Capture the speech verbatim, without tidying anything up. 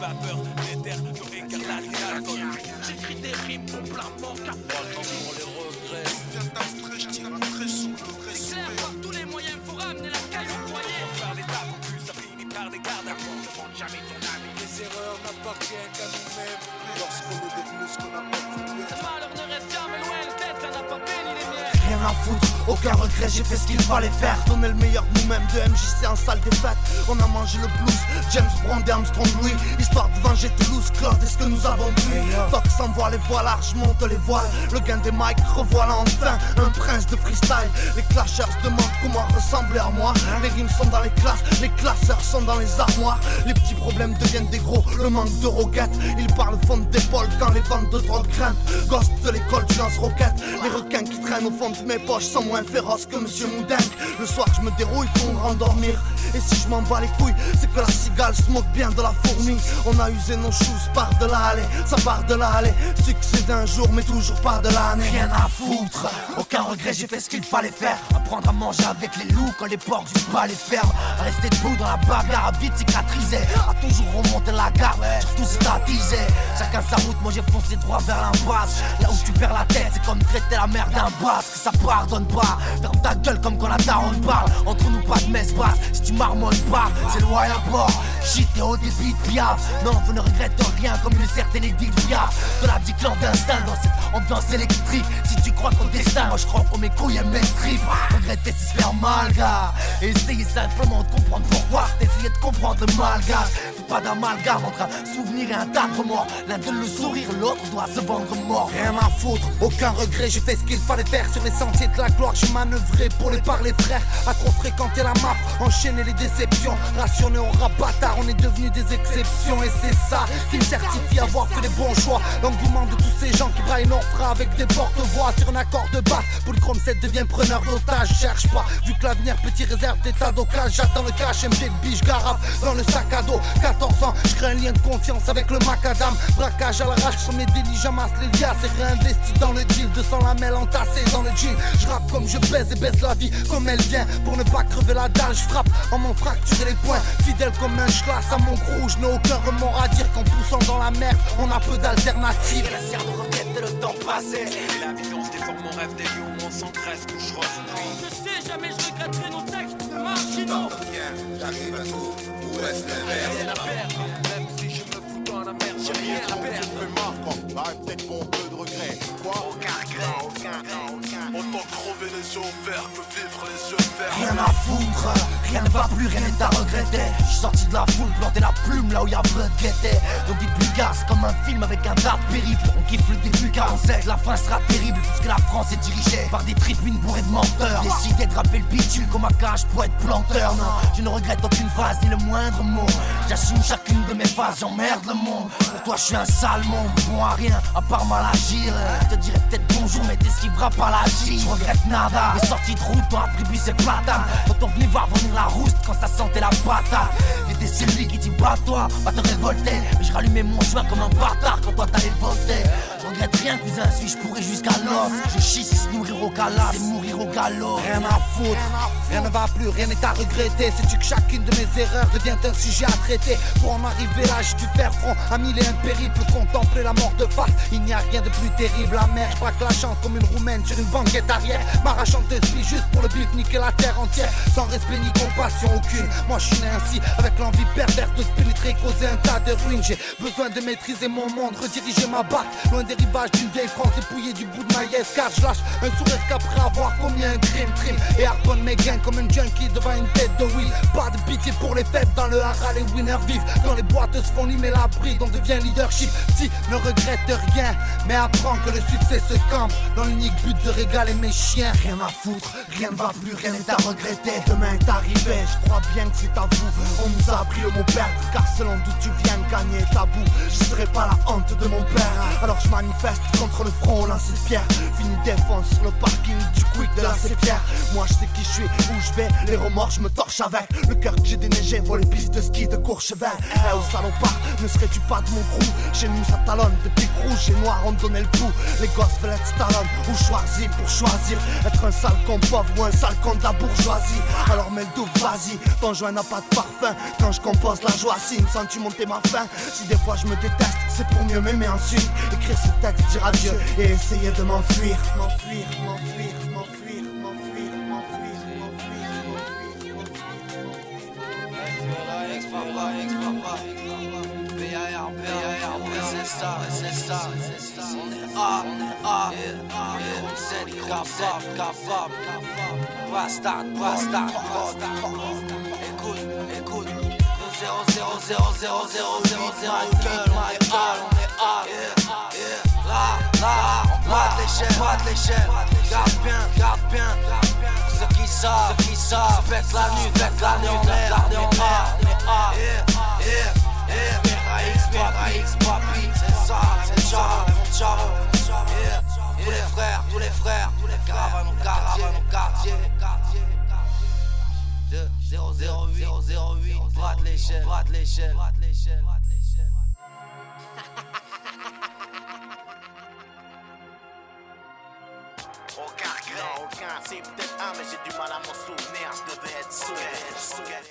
vapeur, l'éther, je réincarne l'alcool. J'écris des rimes pour plein manque à Pas le temps pour les regrets. Je viens d'Astrée, je tire un trait sur le C'est clair, par tous les moyens, faut ramener la caille au foyer. Faire des tables en plus, ça finit par des gardes à fond. Demande jamais ton avis. Les erreurs n'appartiennent qu'à nous-mêmes. Lorsqu'on est devenu ce qu'on n'a pas voulu Le être. malheur ne reste jamais loin, le destin n'a pas béni les miens. Rien à foutre, aucun regret, j'ai fait ce qu'il fallait faire. Donner le meilleur de nous-mêmes, de M J C en salle des fêtes. On a mangé le blues, James Brown et Armstrong Louis. Histoire de venger Toulouse, Claude, est-ce que nous avons bu? Tox envoie les voiles, je monte les voiles. Le gain des mics, revoilà enfin un prince de freestyle. Les clashers demandent comment ressembler à moi. Les rimes sont dans les classes, les classeurs sont dans les armoires. Les petits problèmes deviennent des gros, le manque de roquettes. Ils parlent fond d'épaule quand les ventes de drogue grimpent. Ghost de l'école, tu lances roquette. Les requins qui traînent au fond de mes poches sont moins féroces que Monsieur Moudingue. Le soir je me dérouille pour me rendormir. Et si je m'en bats les couilles, c'est que la cigale se moque bien de la fourmi. On a usé nos choses par de l'allée, ça part de l'allée. Succès d'un jour mais toujours pas de l'année. Rien à foutre, aucun regret, j'ai fait ce qu'il fallait faire. Apprendre à manger avec les loups quand les porcs du palais ferment. À rester debout dans la bagarre, à vite cicatriser. À toujours remonter la garde, surtout si t'as teasé. Chacun sa route, moi j'ai foncé droit vers l'impasse. Là où tu perds la tête, c'est comme traiter la mer d'un basque. Ça pardonne pas, ferme ta gueule comme quand la daronne parle. Entre nous pas de messe basse, si tu marmonnes pas, c'est loin à bord. Shit et haut débit de piaf. Non, vous ne regrettez rien comme une certaine Edith Piaf. De la vie clandestine dans cette ambiance électrique. Si tu crois qu'au destin, moi je crois qu'on mes couilles et mes tripes. Regretter c'est se faire mal, gars. Et essayez simplement de comprendre pourquoi. Essayez de comprendre le mal, gars. Fais pas d'amalgame entre un souvenir et un tas de remords. L'un donne le sourire, l'autre doit se vendre mort. Rien à foutre, aucun regret, j'ai fait ce qu'il fallait faire. Sur les sentiers de la gloire, j'ai manœuvré pour les parler frères. À trop fréquenter la map, enchaîner les déceptions. Rationner au rap bâtard, on est devenus des exceptions. Et c'est ça qui me certifie avoir fait les bons choix. L'engouement de tous ces gens qui braillent nos freins avec des porte-voix sur un accord de basse. Pour le chrome sept devient preneur d'otage, cherche pas. Vu que l'avenir petit réserve des tas d'occasions. J'attends le cash, M P de biche, garafe dans le sac à dos. quatorze ans, je crée un lien de confiance avec le macadam. Braquage à l'arrache, premier délit, j'amasse les liasses et réinvesti dans le deal. deux cents lamelles entassées dans le jean. Je rappe comme je baise et baisse la vie comme elle vient. Pour ne pas crever la dalle, je frappe en m'en fracturer les poings. Fidèle comme un schlass à mon crew, je n'ai aucun remords à dire qu'en poussant dans la mer, on a peu d'alternatives. Et la serre de requête et le temps passé. Et la vision se déforme, mon rêve des lions, on s'engraisse, couche restruit. Je sais, jamais je regretterai nos textes marginaux. J'arrive à tout, où est-ce le verre? Rien à perdre, même si je me fous dans la merde, j'ai rien à perdre. Je fais marquant, bah peut-être qu'on peu de regret. Quoi? Aucun regret, aucun, aucun. Autant crever les yeux ouverts que vivre les yeux fermés. Rien à foutre, rien ne va plus, rien n'est à regretter. Je suis sorti de la foule, planter la plume là où y'a peu de gaieté. Donc dites plus gars, c'est comme un film avec un tas de périple. On kiffe le début car on sait que la fin sera terrible. Puisque la France est dirigée par des tribunes bourrées de menteurs. Décidé de rapper le bitume comme un cage pour être planteur. Non, je ne regrette aucune phrase ni le moindre mot. J'assume chacune de mes phases, j'emmerde le monde. Pour toi je suis un sale monde, bon à rien à part mal agir. Je te dirais peut-être bonjour mais t'esquiveras pas la gire. Je regrette nada, les sorties de route ont attribué ses platanes. Quand on venait voir venir la rouste, quand ça sentait la patate. J'étais celui qui dit bah toi, va te révolter. Mais je rallumais mon joint comme un bâtard quand toi t'allais voter. Je regrette rien cousin, si je pourrais jusqu'à l'os. Je chie si se nourrir au galas, c'est mourir au galop. Rien à foutre, rien ne va plus, rien n'est à regretter. Sais-tu que chacune de mes erreurs devient un sujet à traiter. Pour en arriver là, j'ai dû faire front à mille et un périples. Contempler la mort de face, il n'y a rien de plus terrible. La mer, je braque la chance comme une roumaine sur une banquette arrière. M'arrachant de vie juste pour le bif, niquer la terre entière. Sans respect ni compassion aucune. Moi je suis né ainsi, avec l'envie perverse de pénétrer, causer un tas de ruines. J'ai besoin de maîtriser mon monde, rediriger ma barque loin des rivages d'une vieille France dépouillée du bout de ma yes. Car je lâche un sourire qu'après avoir commis un crime, crime. Et harponne mes gains comme un junkie devant une tête de wheel. Pas de pitié pour les fêtes, dans le hara les winners vivent. Dans les boîtes se font limer la bride, on devient leadership. Si, ne regrette rien, mais apprends que le succès se campe dans l'unique but de régaler mes chiens. Rien à foutre, rien ne va plus, rien n'est à regretter. Demain est arrivé, je crois bien que c'est à vous. On nous a appris le mot perdre, car selon d'où tu viens gagner tabou. Je serai pas la honte de mon père, alors je manifeste contre le front, lancer de pierre. Fini défense sur le parking du quick de la Cépierre. Moi je sais qui je suis, où je vais, les remords je me torche avec. Le cœur que j'ai déneigé vaut les pistes de ski de Courchevel. Eh oh salopard, ne serais-tu pas de mon crew? Chez nous ça talonne, de piques rouges et noirs ont donné le pouls. Les gosses veulent être Stallone ou choisi pour choisir. Être un sale con pauvre ou un sale con de la bourgeoisie. Alors mets le double, vas-y, ton joint n'a pas de parfum. Quand je compose la joie, si me sens-tu monter ma faim? Si des fois je me déteste, c'est pour mieux m'aimer ensuite. Écrire ce texte, dire adieu et essayer de m'enfuir. M'enfuir, m'enfuir, m'enfuir, m'enfuir, m'enfuir, m'enfuir, m'enfuir. C'est ça, c'est ça, c'est ça. On est A, on est A, micro sept, capable, capable. Bastard, bastard, écoute, écoute. zéro zéro zéro zéro zéro zéro zéro gueule, my all, on est A, là, là, on mate l'échelle, mate l'échelle. Garde bien, garde bien. Pour ceux qui savent, ceux qui savent, pète la nuit, pète la nuit, on est A, on est A, on est A, yeah, yeah, yeah, X, papi, c'est ça, c'est Charo, Charo, yeah, tous les frères, tous les frères, tous les caravans au quartier, au quartier, deux zéro zéro huit zéro zéro huit, bras de l'échelle, bras de l'échelle, bras de l'échelle, bras de l'échelle. Aucun grand, aucun, c'est peut-être un, mais j'ai du mal à m'en souvenir, je devais être sûr.